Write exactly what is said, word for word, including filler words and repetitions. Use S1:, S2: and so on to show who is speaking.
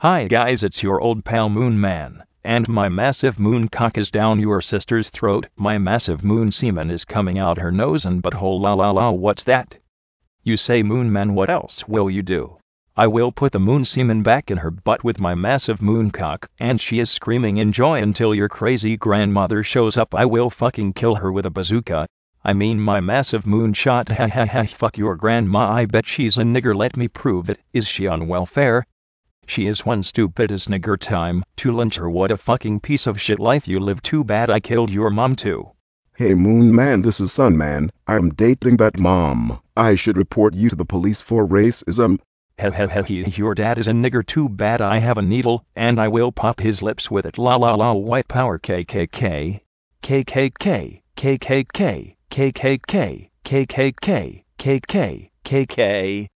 S1: Hi guys, it's your old pal Moon Man, and my massive moon cock is down your sister's throat. My massive moon semen is coming out her nose and butthole. La la la, what's that? You say, Moon Man, what else will you do? I will put the moon semen back in her butt with my massive moon cock, and she is screaming in joy until your crazy grandmother shows up. I will fucking kill her with a bazooka. I mean my massive moon shot. Ha ha ha, fuck your grandma, I bet she's a nigger. Let me prove it. Is she on welfare? She is one stupid as nigger. Time to lynch her. What a fucking piece of shit life you live. Too bad I killed your mom too.
S2: Hey Moon Man, this is Sun Man. I'm dating that mom. I should report you to the police for racism.
S1: Heh heh heh, your dad is a nigger. Too bad I have a needle, and I will pop his lips with it. La la la, white power. K K K. K K K. K K K. K K K. K K K. K K K. K K.